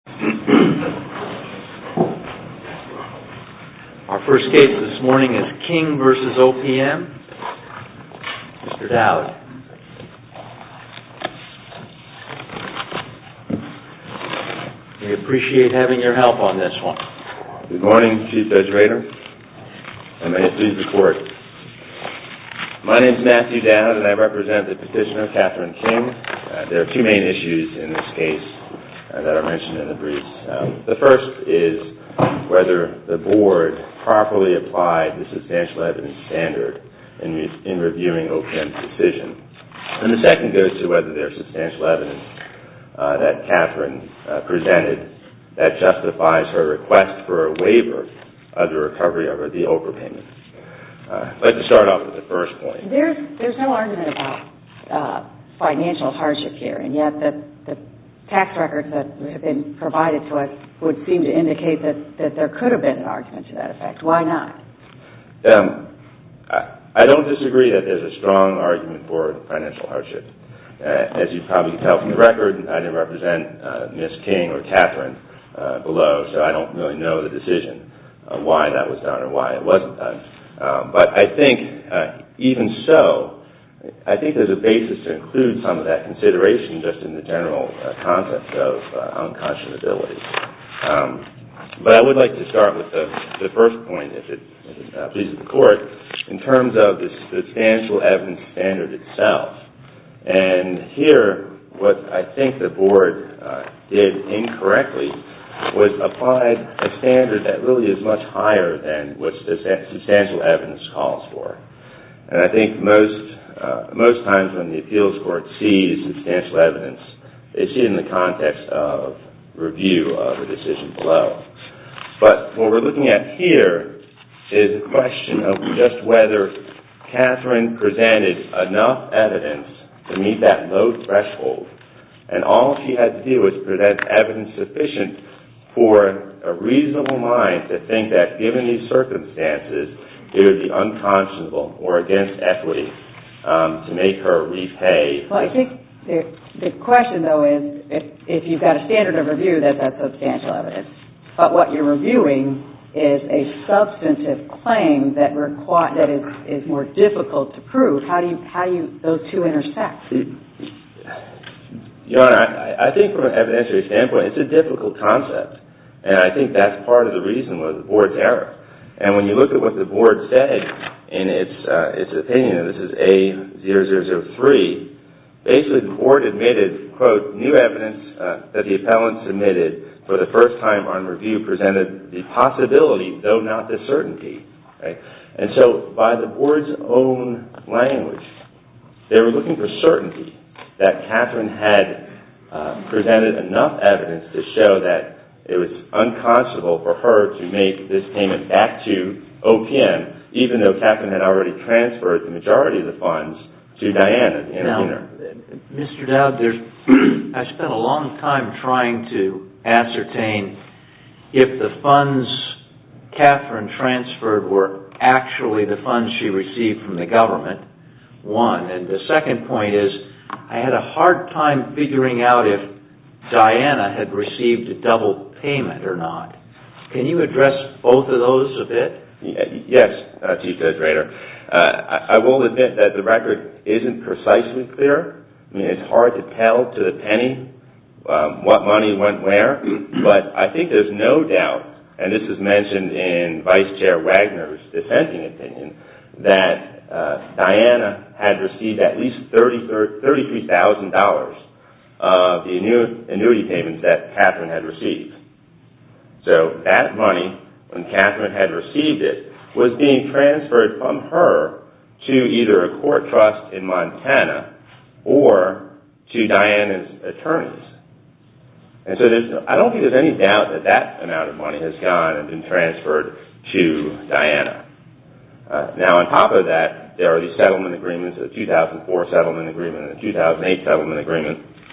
Our first case this morning is King v. OPM. Mr. Dowd. We appreciate having your help on this one. Good morning, Chief Judge Rader, and may it please the Court. My name is Matthew Dowd, and I represent the petitioner, Catherine King. There are two main issues in this case that are mentioned in the briefs. The first is whether the Board properly applied the substantial evidence standard in reviewing OPM's decision. And the second goes to whether there's substantial evidence that Catherine presented that justifies her request for a waiver of the recovery of the overpayment. I'd like to start off with the first point. There's no argument about financial hardship here, and yet the tax records that have been provided to us would seem to indicate that there could have been an argument to that effect. Why not? I don't disagree that there's a strong argument for financial hardship. As you probably can tell from the record, I didn't represent Ms. King or Catherine below, so I don't really know the decision why that was done or why it wasn't done. But I think, even so, I think there's a basis to include some of that consideration just in the general concept of unconscionability. But I would like to start with the first point, if it pleases the Court, in terms of the substantial evidence standard itself. And here, what I think the Board did incorrectly was applied a standard that really is much higher than what substantial evidence calls for. And I think most times when the appeals court sees substantial evidence, they see it in the context of review of a decision below. But what we're looking at here is a question of just whether Catherine presented enough evidence to meet that low threshold. And all she had to do was present evidence sufficient for a reasonable mind to think that, given these circumstances, it would be unconscionable or against equity to make her repay. Well, I think the question, though, is if you've got a standard of review, that's substantial evidence. But what you're reviewing is a substantive claim that is more difficult to prove. How do those two intersect? Your Honor, I think from an evidentiary standpoint, it's a difficult concept. And I think that's part of the reason for the Board's error. And when you look at what the Board said in its opinion, and this is A0003, basically the Board admitted, quote, new evidence that the appellant submitted for the first time on review presented the possibility, though not the certainty. Right? And so by the Board's own language, they were looking for certainty that Catherine had presented enough evidence to show that it was unconscionable for her to make this payment back to OPM, even though Catherine had already transferred the majority of the funds to Diana, the intervener. Now, Mr. Dowd, I spent a long time trying to ascertain if the funds Catherine transferred were actually the funds she received from the government, one. And the second point is, I had a hard time figuring out if Diana had received a double payment or not. Can you address both of those a bit? Yes, Chief Judge Rader. I will admit that the record isn't precisely clear. I mean, it's hard to tell to the penny what money went where, but I think there's no doubt, and this is mentioned in Vice Chair Wagner's dissenting opinion, that Diana had received at least $33,000 of the annuity payments that Catherine had received. So that money, when Catherine had received it, was being transferred from her to either a court trust in Montana or to Diana's attorneys. And so I don't think there's any doubt that that amount of money has gone and been transferred to Diana. Now, on top of that, there are these settlement agreements, the 2004 settlement agreement and the 2008 settlement agreement.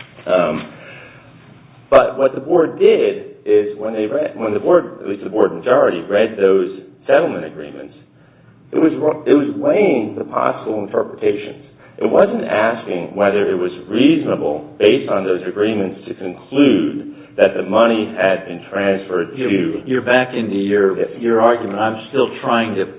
But what the board did is when the board, at least the board majority, read those settlement agreements, it was weighing the possible interpretations. It wasn't asking whether it was reasonable, based on those agreements, to conclude that the money had been transferred to... You're back into your argument. I'm still trying to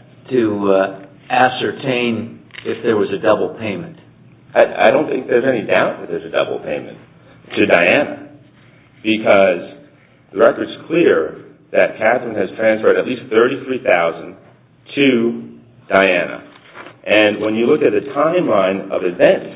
ascertain if there was a double payment. I don't think there's any doubt that there's a double payment to Diana, because the record's clear that Catherine has transferred at least $33,000 to Diana. And when you look at the timeline of events,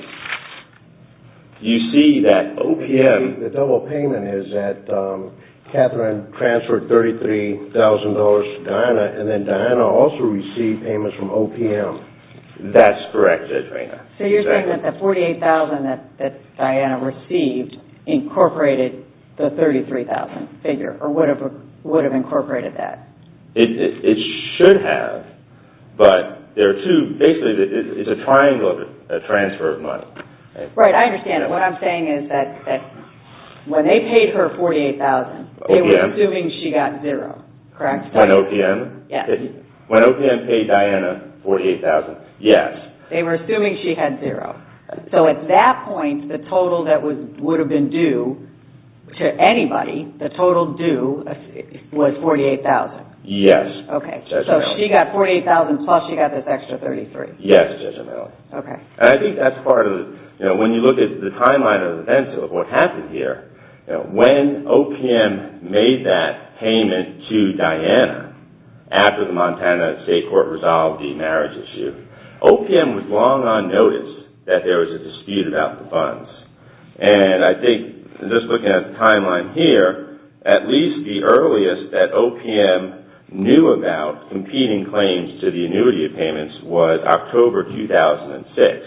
you see that OPM... The double payment is that Catherine transferred $33,000 to Diana, and then Diana also received payments from OPM. That's correct, Judge Reyna. So you're saying that the $48,000 that Diana received incorporated the $33,000 figure, or would have incorporated that? It should have, but there are two. Basically, it's a triangle of transfer of money. Right, I understand it. What I'm saying is that when they paid her $48,000, they were assuming she got zero, correct? When OPM? Yes. When OPM paid Diana $48,000, yes. They were assuming she had zero. So at that point, the total that would have been due to anybody, the total due was $48,000. Yes. Okay. So she got $48,000 plus she got this extra $33,000. Yes, Judge O'Malley. Okay. And I think that's part of when you look at the timeline of events of what happened here, when OPM made that payment to Diana after the Montana State Court resolved the marriage issue, OPM was long on notice that there was a dispute about the funds. And I think, just looking at the timeline here, at least the earliest that OPM knew about competing claims to the annuity of payments was October 2006.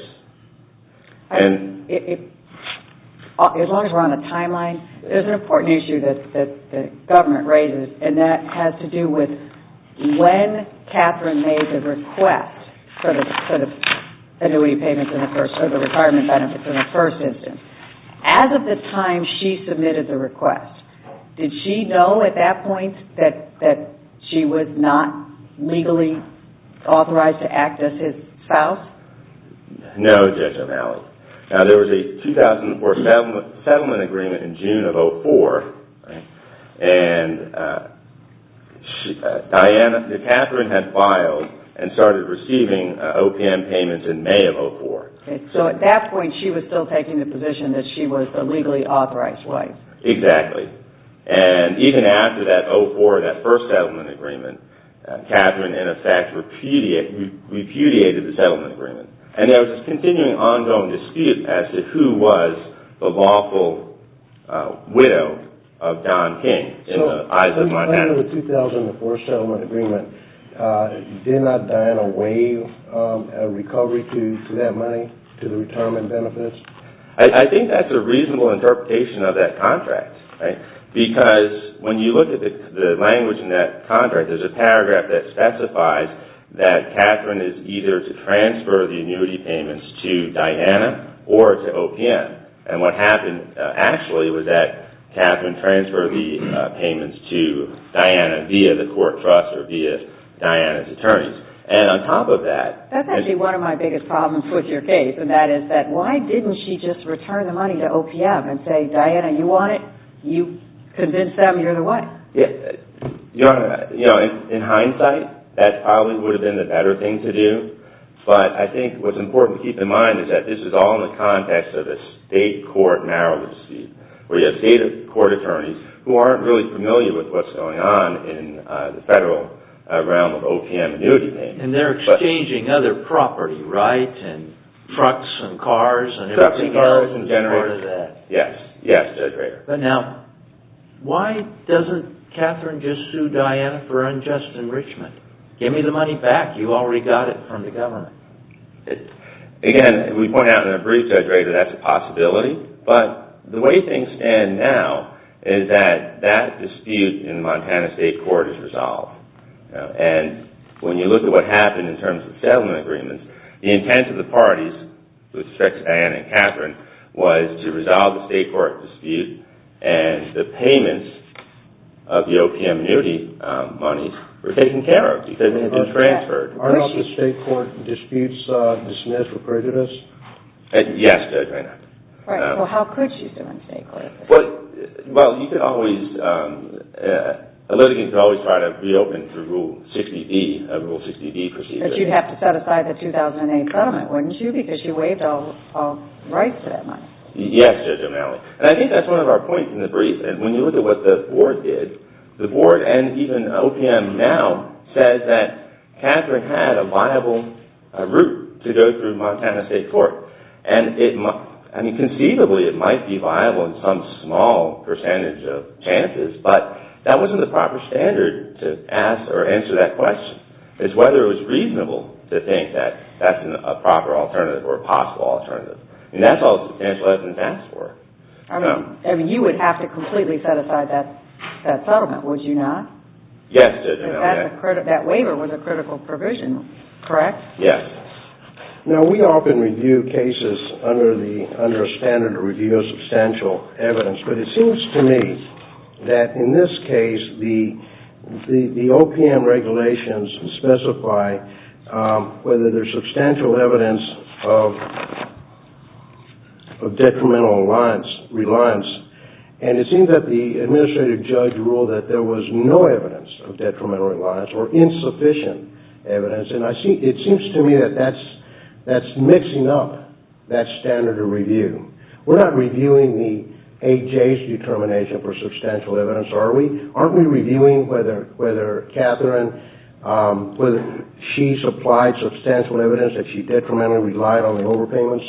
And as long as we're on the timeline, there's an important issue that the government raises, and that has to do with when Catherine made the request for the annuity payments in the first, or the retirement benefits in the first instance. As of the time she submitted the request, did she know at that point that she was not legally authorized to act as his spouse? No, Judge O'Malley. Now, there was a 2004 settlement agreement in June of 2004, right? And Catherine had filed and started receiving OPM payments in May of 2004. Okay. So at that point, she was still taking the position that she was a legally authorized wife. Exactly. And even after that 2004, that first settlement agreement, Catherine, in effect, repudiated the settlement agreement. And there was this continuing ongoing dispute as to who was the lawful widow of Don King in the eyes of Montana. So under the 2004 settlement agreement, did not Diana waive a recovery to that money, to the retirement benefits? I think that's a reasonable interpretation of that contract, right? Because when you look at the language in that contract, there's a paragraph that specifies that Catherine is either to transfer the annuity payments to Diana or to OPM. And what happened actually was that Catherine transferred the payments to Diana via the court trust or via Diana's attorneys. And on top of that... That's actually one of my biggest problems with your case, and that is that why didn't she just return the money to OPM and say, Diana, you want it? You convince them you're the wife. Yeah. In hindsight, that probably would have been the better thing to do. But I think what's important to keep in mind is that this is all in the context of a state court marital dispute, where you have state court attorneys who aren't really familiar with what's going on in the federal realm of OPM annuity payments. And they're exchanging other property, right? And trucks and cars and everything else and is part of that. Yes, Judge Rader. But now, why doesn't Catherine just sue Diana for unjust enrichment? Give me the money back. You already got it from the government. Again, we point out in a brief, Judge Rader, that's a possibility. But the way things stand now is that dispute in Montana State Court is resolved. And when you look at what happened in terms of settlement agreements, the intent of the parties, with respect to Diana and Catherine, was to resolve the state court dispute, and the payments of the OPM annuity monies were taken care of because they had been transferred. Are not the state court disputes dismissed for prejudice? Yes, Judge Rader. Right. So how could she sue in state court? Well, Well, you could always, a litigant could always try to reopen through Rule 60B, a Rule 60B procedure. But you'd have to set aside the 2008 settlement, wouldn't you? Because you waived all rights to that money. Yes, Judge O'Malley. And I think that's one of our points in the brief. And when you look at what the board did, the board and even OPM now says that Catherine had a viable route to go through Montana State Court. And conceivably it might be viable in some small percentage of chances, but that wasn't the proper standard to ask or answer that question. It's whether it was reasonable to think that that's a proper alternative or a possible alternative. And that's all substantial evidence asks for. I mean, you would have to completely set aside that settlement, would you not? Yes, Judge O'Malley. That waiver was a critical provision, correct? Yes. Now, we often review cases under a standard of review of substantial evidence, but it seems to me that in this case, the OPM regulations specify whether there's substantial evidence of detrimental reliance, and it seems that the administrative judge ruled that there was no evidence of detrimental reliance or insufficient evidence, and it seems to me that that's mixing up that standard of review. We're not reviewing the AJ's determination for substantial evidence, are we? Aren't we reviewing whether Catherine, whether she supplied substantial evidence that she detrimentally relied on the overpayments?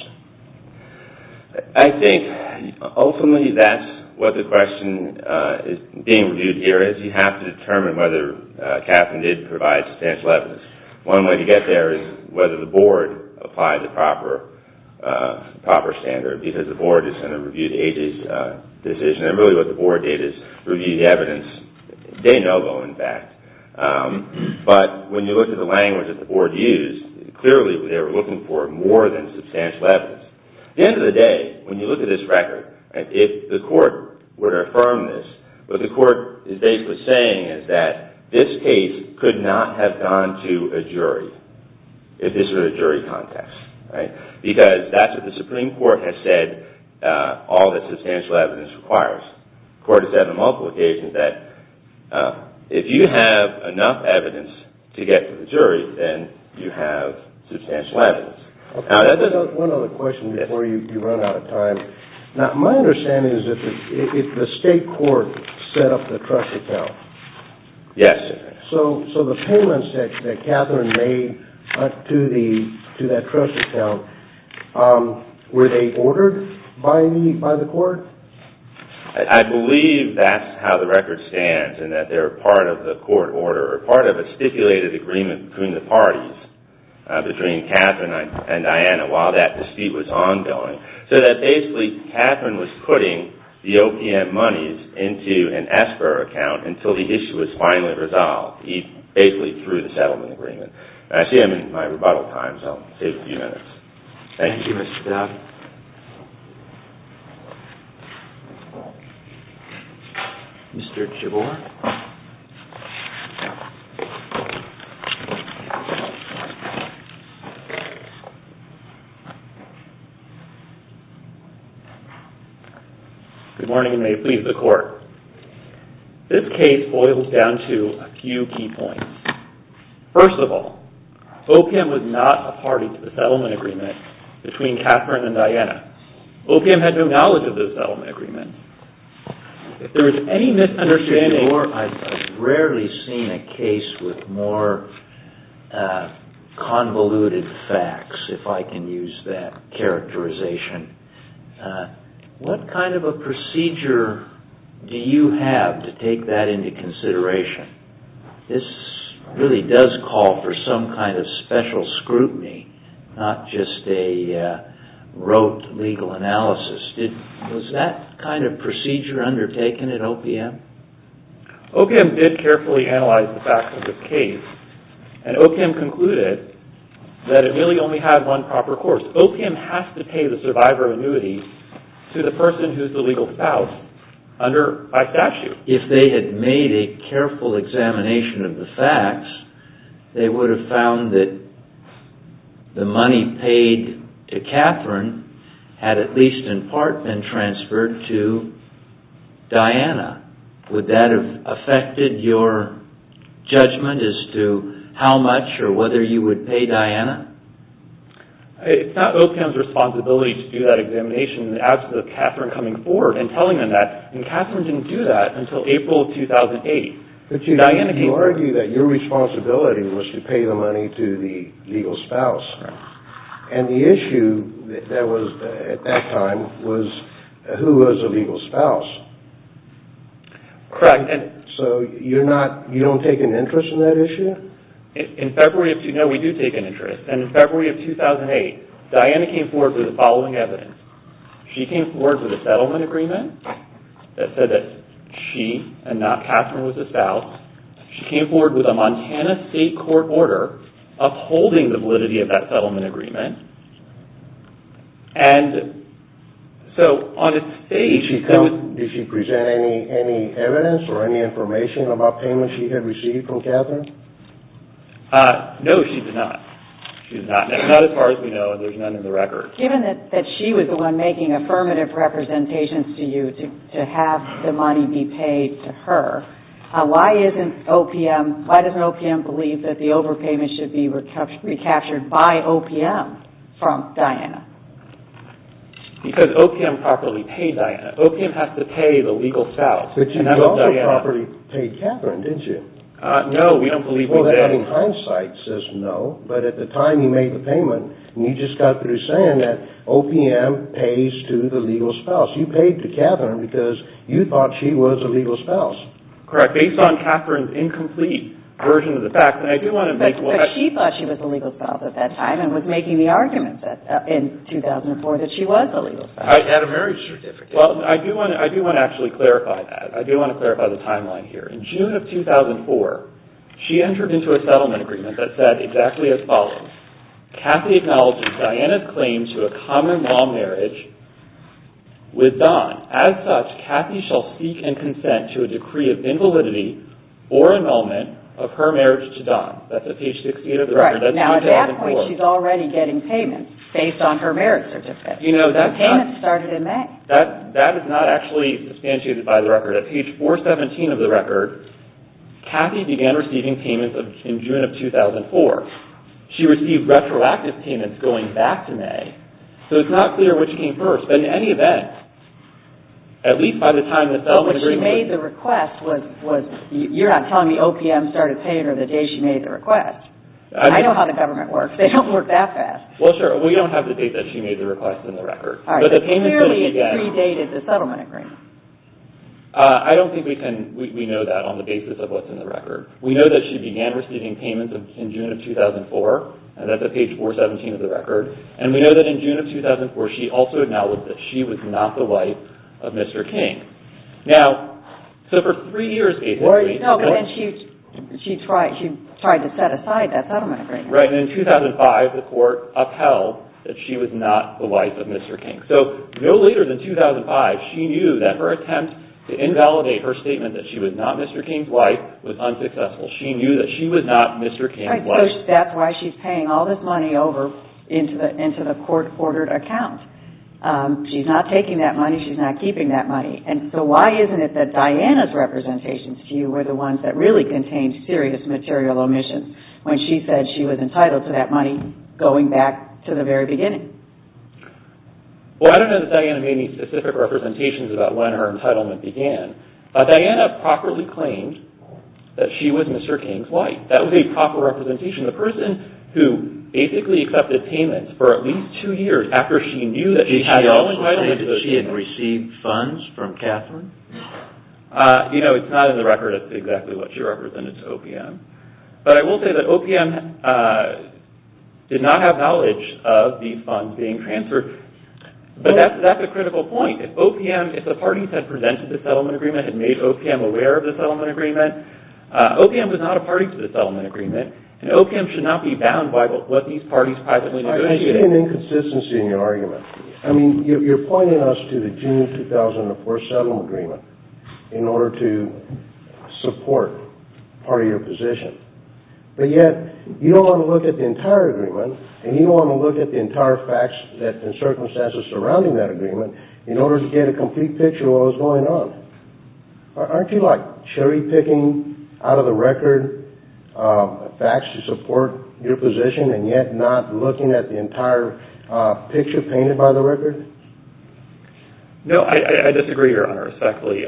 I think ultimately that's what the question is being reviewed here is you have to determine whether Catherine did provide substantial evidence. One way to get there is whether the board applied the proper standard, because the board is going to review the AJ's decision. And really what the board did is review the evidence de novo, in fact. But when you look at the language that the board used, clearly they were looking for more than substantial evidence. At the end of the day, when you look at this record, if the court were to affirm this, what the court is basically saying is that this case could not have gone to a jury if this were a jury contest, right? Because that's what the Supreme Court has said all that substantial evidence requires. The court has said on multiple occasions that if you have enough evidence to get to the jury, then you have substantial evidence. Okay. Now, one other question before you run out of time. Now, my understanding is that if the state court set up the trust account. Yes. So the payments that Catherine made to that trust account, were they ordered by the court? I believe that's how the record stands, and that they're part of the court order, or part of a stipulated agreement between the parties, between Catherine and Diana, while that dispute was ongoing. So that basically Catherine was putting the OPM monies into an escrow account until the issue was finally resolved, basically through the settlement agreement. I see I'm in my rebuttal time, so I'll save a few minutes. Thank you, Mr. Dowd. Mr. Chibor. Good morning, and may it please the court. This case boils down to a few key points. First of all, OPM was not a party to the settlement agreement between Catherine and Diana. OPM had no knowledge of the settlement agreement. If there was any misunderstanding... I've rarely seen a case with more convoluted facts, if I can use that characterization. What kind of a procedure do you have to take that into consideration? This really does call for some kind of special scrutiny, not just a rote legal analysis. Was that kind of procedure undertaken at OPM? OPM did carefully analyze the facts of this case, and OPM concluded that it really only had one proper course. OPM has to pay the survivor annuity to the person who's the legal spouse by statute. If they had made a careful examination of the facts, they would have found that the money paid to Catherine had at least in part been transferred to Diana, would that have affected your judgment as to how much or whether you would pay Diana? It's not OPM's responsibility to do that examination in the absence of Catherine coming forward and telling them that, and Catherine didn't do that until April of 2008. But you argue that your responsibility was to pay the money to the legal spouse. Right. And the issue that was at that time was who was a legal spouse. Correct. And so you don't take an interest in that issue? In February of we do take an interest. And in February of 2008, Diana came forward with the following evidence. She came forward with a settlement agreement that said that she and not Catherine was a spouse. She came forward with a Montana State Court order upholding the validity of that settlement agreement. And so on its face, did she present any evidence or any information about payments she had received from Catherine? No, she did not. She did not. Not as far as we know, and there's none in the record. Given that she was the one making affirmative representations to you to have the money be paid to her, why doesn't OPM believe that the overpayment should be recaptured by OPM from Diana? Because OPM properly paid Diana. OPM has to pay the legal spouse. But you also properly paid Catherine, didn't you? No, we don't believe we did. Well, in hindsight says no, but at the time you made the payment, and you just got through saying that OPM pays to the legal spouse. You paid to Catherine because you thought she was a legal spouse. Correct, based on Catherine's incomplete version of the facts. And I do want to make... But she thought she was a legal spouse at that time and was making the argument in 2004 that she was a legal spouse. I had a marriage certificate. Well, I do want to actually clarify that. I do want to clarify the timeline here. In June of 2004, she entered into a settlement agreement that said exactly as follows. Kathy acknowledges Diana's claim to a common law marriage with Don. As such, Kathy shall seek and consent to a decree of invalidity or annulment of her marriage to Don. That's at page 68 of the record. Right. That's now, at that point, 2004. she's already getting payments based on her marriage certificate. The payments started in May. That is not actually substantiated by the record. At page 417 of the record, Kathy began receiving payments in June of 2004. She received retroactive payments going back to May. So it's not clear which came first. But in any event, at least by the time the settlement agreement... When she made the request was you're not telling me OPM started paying her the day she made the request. I know how the government works. They don't work that fast. Well, sure. We don't have the date that she made the request in the record. All right, but clearly it predated the settlement agreement. I don't think we know that on the basis of what's in the record. We know that she began receiving payments in June of 2004, and that's at page 417 of the record. And we know that in June of 2004, she also acknowledged that she was not the wife of Mr. King. Now, so for 3 years, basically... No, but then she tried to set aside that settlement agreement. Right, and in 2005, the court upheld that she was not the wife of Mr. King. So no later than 2005, she knew that her attempt to invalidate her statement that she was not Mr. King's wife was unsuccessful. She knew that she was not Mr. King's wife. So that's why she's paying all this money over into the court-ordered account. She's not taking that money. She's not keeping that money. And so why isn't it that Diana's representations to you were the ones that really contained serious material omissions when she said she was entitled to that money going back to the very beginning? Well, I don't know that Diana made any specific representations about when her entitlement began. Diana properly claimed that she was Mr. King's wife. That was a proper representation. The person who basically accepted payments for at least 2 years after she knew that she had no entitlement to those payments. She had received funds from Catherine? It's not in the record as to exactly what she represented to OPM. But I will say that OPM did not have knowledge of these funds being transferred. But that's a critical point. If the parties had presented the settlement agreement, had made OPM aware of the settlement agreement, OPM was not a party to the settlement agreement, and OPM should not be bound by what these parties privately negotiated. I see an inconsistency in your argument. I mean, you're pointing us to the June 2004 settlement agreement in order to support part of your position. But yet, you don't want to look at the entire agreement, and you don't want to look at the entire facts and circumstances surrounding that agreement in order to get a complete picture of what was going on. Aren't you like cherry picking out of the record facts to support your position and yet not looking at the entire picture painted by the record? No, I disagree, Your Honor, respectfully.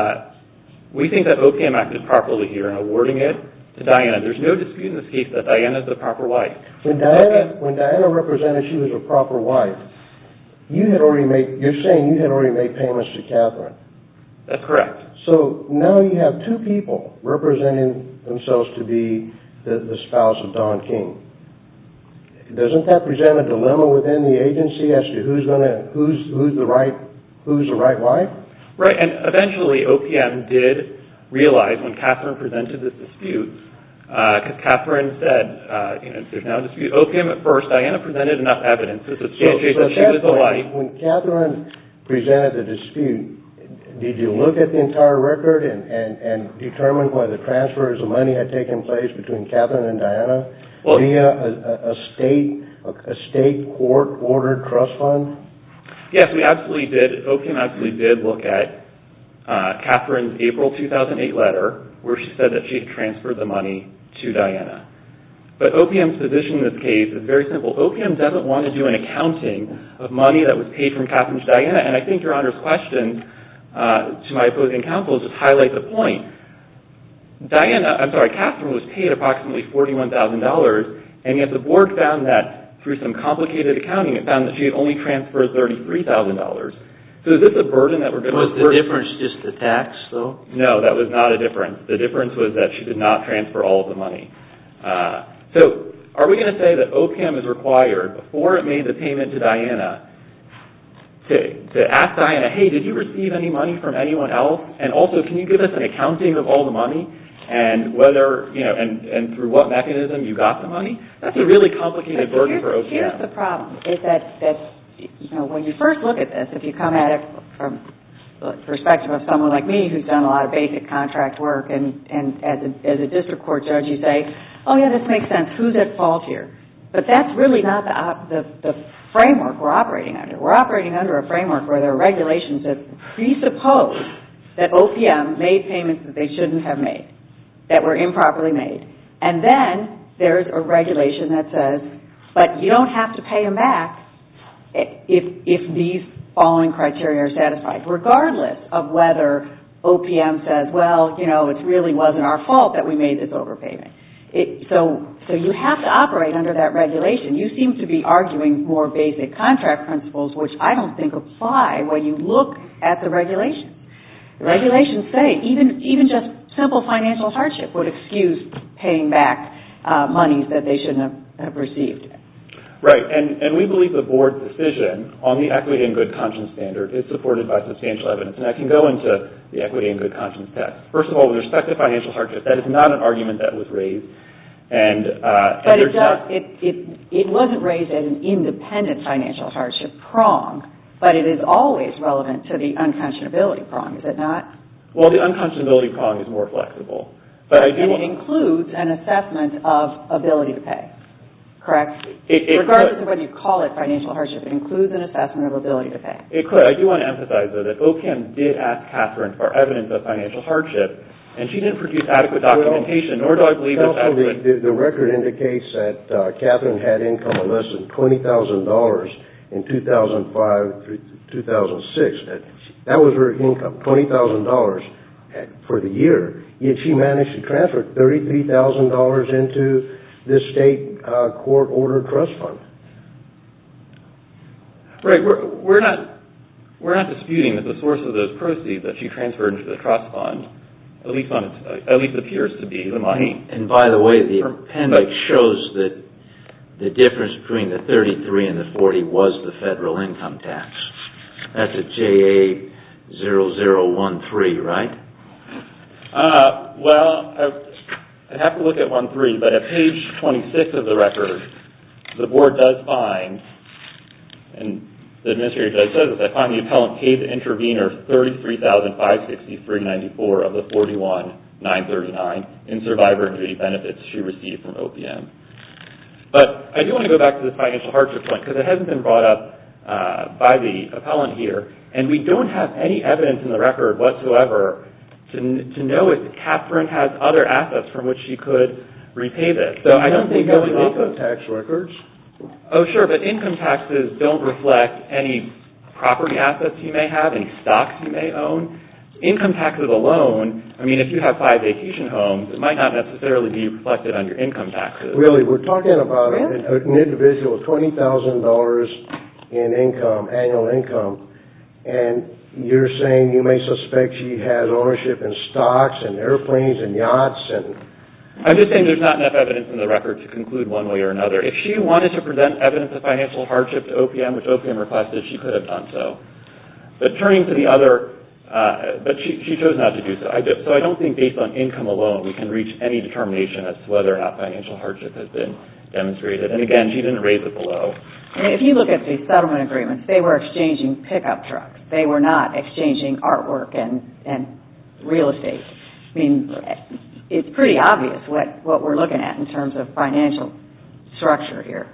We think that OPM acted properly here in awarding it to Diana. There's no dispute in this case that Diana is the proper wife. When Diana represented she was a proper wife, you're saying you had already made payments to Catherine. That's correct. So now you have two people representing themselves to be the spouse of Don King. Doesn't that present a dilemma within the agency as to who's the right wife? Right, and eventually OPM did realize when Catherine presented this dispute, because Catherine said, there's now a dispute. OPM at first, Diana presented enough evidence to substantiate that she was the wife. When Catherine presented the dispute, did you look at the entire record and determine whether transfers of money had taken place between Catherine and Diana via a state court-ordered trust fund? Yes, we absolutely did. OPM absolutely did look at Catherine's April 2008 letter where she said that she had transferred the money to Diana. But OPM's position in this case is very simple. OPM doesn't want to do an accounting of money that was paid from Catherine to Diana, and I think Your Honor's question to my opposing counsel just highlights the point. Catherine was paid approximately $41,000, and yet the board found that through some complicated accounting, it found that she had only transferred $33,000. So is this a burden that we're going to... Was the difference just the tax, though? No, that was not a difference. The difference was that she did not transfer all of the money. So are we going to say that OPM is required, before it made the payment to Diana, to ask Diana, hey, did you receive any money from anyone else? And also, can you give us an accounting of all the money and whether, and through what mechanism you got the money? That's a really complicated burden for OPM. Here's the problem, is that when you first look at this, if you come at it from the perspective of someone like me who's done a lot of basic contract work, and as a district court judge, you say, oh yeah, this makes sense. Who's at fault here? But that's really not the framework we're operating under. We're operating under a framework where there are regulations that presuppose that OPM made payments that they shouldn't have made, that were improperly made. And then there's a regulation that says, but you don't have to pay them back if these following criteria are satisfied, regardless of whether OPM says, well, it really wasn't our fault that we made this overpayment. So you have to operate under that regulation. You seem to be arguing more basic contract principles, which I don't think apply when you look at the regulations. The regulations say even just simple financial hardship would excuse paying back monies that they shouldn't have received. Right, and we believe the board's decision on the equity and good conscience standard is supported by substantial evidence. And I can go into the equity and good conscience test. First of all, with respect to financial hardship, that is not an argument that was raised. But it wasn't raised as an independent financial hardship prong, but it is always relevant to the unconscionability prong, is it not? Well, the unconscionability prong is more flexible. And it includes an assessment of ability to pay. Correct? Regardless of whether you call it financial hardship, it includes an assessment of ability to pay. It could. I do want to emphasize, though, that OPM did ask Catherine for evidence of financial hardship, and she didn't produce adequate documentation, nor do I believe that's adequate. The record indicates that Catherine had income of less than $20,000 in 2005 through 2006. That was her income, $20,000 for the year. Yet she managed to transfer $33,000 into this state court-ordered trust fund. Right. We're not disputing that the source of those proceeds that she transferred into the trust fund, at least appears to be the money. And by the way, the appendix shows that the difference between the 33 and the 40 was the federal income tax. That's a JA 0013, right? Well, I'd have to look at 13, but at page 26 of the record, the board does find, and the administrator judge says this, I find the appellant paid the intervener $33,563.94 of the $41,939 in survivor and duty benefits she received from OPM. But I do want to go back to this financial hardship point, because it hasn't been brought up by the appellant here, and we don't have any evidence in the record whatsoever to to know if Catherine has other assets from which she could repay this. So I don't think going off income tax records. Oh, sure, but income taxes don't reflect any property assets you may have, any stocks you may own. Income taxes alone, I mean, if you have 5 vacation homes, it might not necessarily be reflected on your income taxes. Really, we're talking about an individual with $20,000 in income, annual income, and you're saying you may suspect she has ownership in stocks and airplanes and yachts and... I'm just saying there's not enough evidence in the record to conclude one way or another. If she wanted to present evidence of financial hardship to OPM, which OPM requested, she could have done so. But turning to the other... but she chose not to do so. So I don't think based on income alone we can reach any determination as to whether or not financial hardship has been demonstrated. And again, she didn't raise it below. If you look at the settlement agreements, they were exchanging pickup trucks. They were not exchanging artwork and real estate. I mean, it's pretty obvious what we're looking at in terms of financial structure here.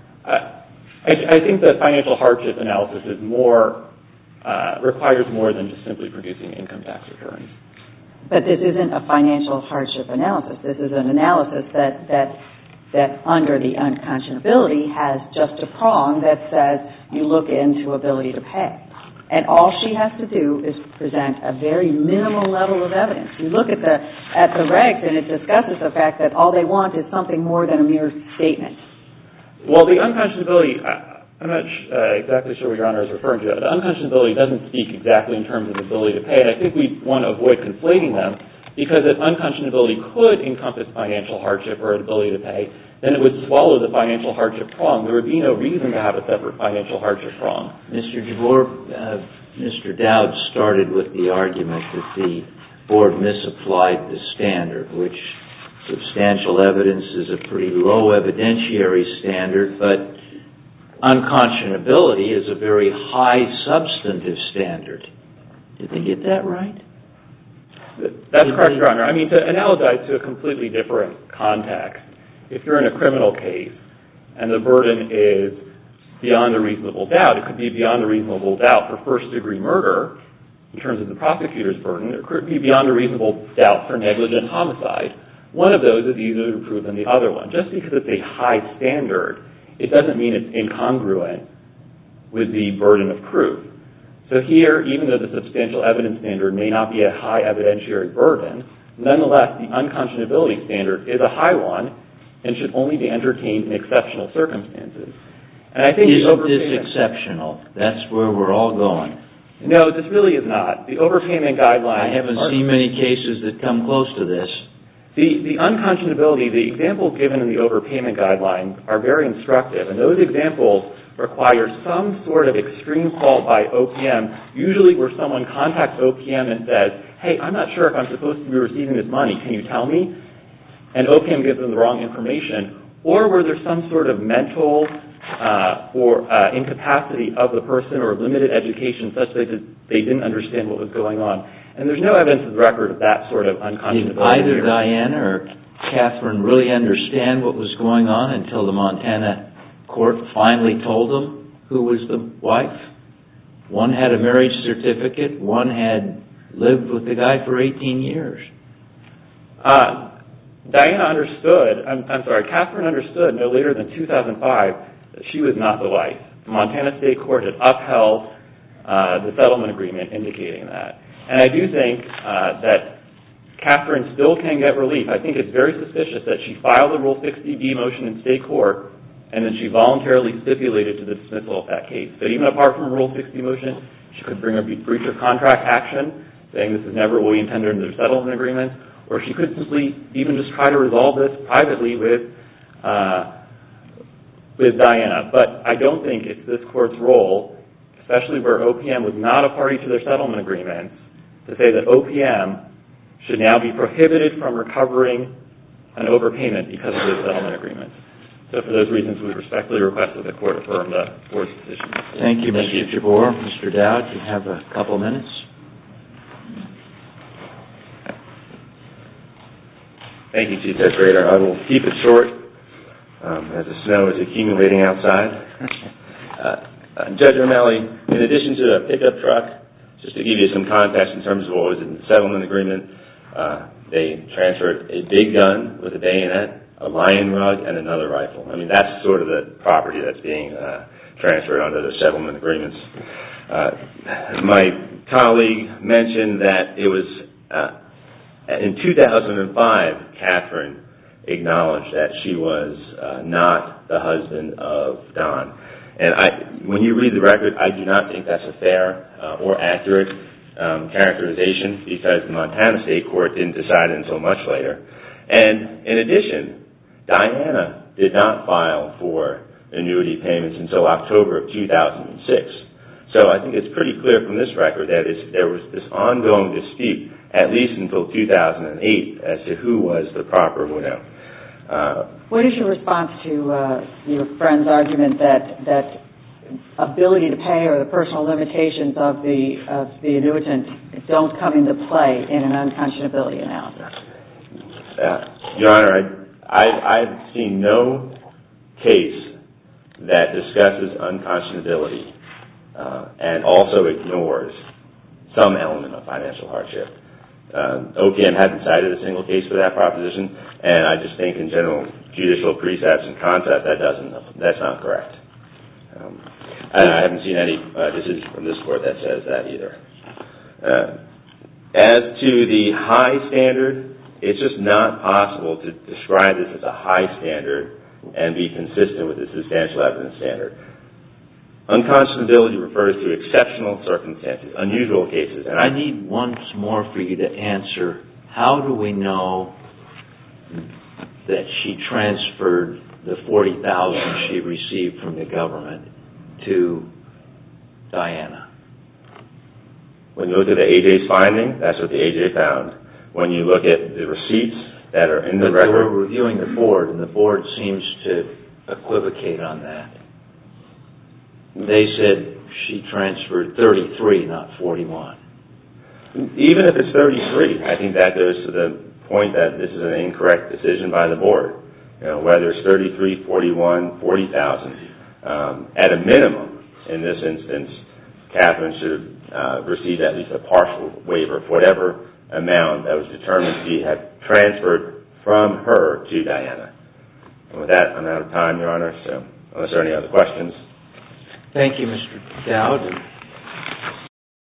I think that financial hardship analysis is more... requires more than just simply producing income tax returns. But this isn't a financial hardship analysis. This is an analysis that under the unconscionability has just a prong that says you look into ability to pay. And all she has to do is present a very minimal level of evidence. You look at the regs and it discusses the fact that all they want is something more than a mere statement. Well, the unconscionability... I'm not exactly sure what Your Honor is referring to. The unconscionability doesn't speak exactly in terms of ability to pay, and I think we want to avoid conflating them, because if unconscionability could encompass financial hardship or ability to pay, then it would swallow the financial hardship prong. There would be no reason to have a separate financial hardship prong. Mr. Jabbour, Mr. Dowd started with the argument that the Board misapplied the standard, which substantial evidence is a pretty low evidentiary standard, but unconscionability is a very high substantive standard. Did they get that right? That's correct, Your Honor. I mean, to analogize to a completely different context, if you're in a criminal case and the burden is beyond a reasonable doubt, it could be beyond a reasonable doubt for first-degree murder in terms of the prosecutor's burden. It could be beyond a reasonable doubt for negligent homicide. One of those is easier to prove than the other one. Just because it's a high standard, it doesn't mean it's incongruent with the burden of proof. So here, even though the substantial evidence standard may not be a high evidentiary burden, nonetheless, the unconscionability standard is a high one and should only be entertained in exceptional circumstances. And I think isn't this exceptional? That's where we're all going. No, this really is not. The overpayment guidelines... I haven't seen many cases that come close to this. The unconscionability, the examples given in the overpayment guidelines are very instructive, and those examples require some sort of extreme fault by OPM, usually where someone contacts OPM and says, hey, I'm not sure if I'm supposed to be receiving this money, can you tell me? And OPM gives them the wrong information, or where there's some sort of mental or incapacity of the person or limited education such that they didn't understand what was going on. And there's no evidence of the record of that sort of unconscionability. Did either Diana or Catherine really understand what was going on until the Montana court finally told them who was the wife? One had a marriage certificate, one had lived with the guy for 18 years. Catherine understood no later than 2005 that she was not the wife. The Montana State Court had upheld the settlement agreement indicating that. And I do think that Catherine still can get relief. I think it's very suspicious that she filed a Rule 60B motion in state court and then she voluntarily stipulated to the dismissal of that case. But even apart from a Rule 60 motion, she could bring a breach of contract action saying this is never what we intended under the settlement agreement, or she could simply even just try to resolve this privately with Diana. But I don't think it's this court's role, especially where OPM was not a party to their settlement agreements, to say that OPM should now be prohibited from recovering an overpayment because of the settlement agreement. So for those reasons, we respectfully request that the court affirm the board's decision. Thank you, Mr. Jabbour. Mr. Dowd, you have a couple minutes. Thank you, Chief Judge Rader. I will keep it short as the snow is accumulating outside. Judge O'Malley, in addition to a pickup truck, just to give you some context in terms of what was in the settlement agreement, They transferred a big gun with a bayonet, a lion rug, and another rifle. I mean, that's sort of the property that's being transferred under the settlement agreements. My colleague mentioned that it was in 2005, Catherine acknowledged that she was not the husband of Don. And when you read the record, I do not think that's a fair or accurate characterization, because the Montana State Court didn't decide until much later. And in addition, Diana did not file for annuity payments until October of 2006. So I think it's pretty clear from this record that there was this ongoing dispute, at least until 2008, as to who was the proper widow. What is your response to your friend's argument that ability to pay or the personal limitations of the annuitant don't come into play in an unconscionability analysis? Your Honor, I've seen no case that discusses unconscionability and also ignores some element of financial hardship. OPM hasn't cited a single case for that proposition, and I just think in general judicial precepts and concepts that's not correct. I haven't seen any decision from this court that says that either. As to the high standard, it's just not possible to describe this as a high standard and be consistent with the substantial evidence standard. Unconscionability refers to exceptional circumstances, unusual cases. And I need once more for you to answer, how do we know that she transferred the $40,000 she received from the government to Diana? When you look at the AJ's finding, that's what the AJ found. When you look at the receipts that are in the record... But we're reviewing the board, and the board seems to equivocate on that. They said she transferred 33, not 41. Even if it's 33, I think that goes to the point that this is an incorrect decision by the board. Whether it's 33, 41, 40,000, at a minimum, in this instance, Catherine should have received at least a partial waiver for whatever amount that was determined to have transferred from her to Diana. And with that, I'm out of time, Your Honor, so unless there are any other questions. Thank you, Mr. Dowd.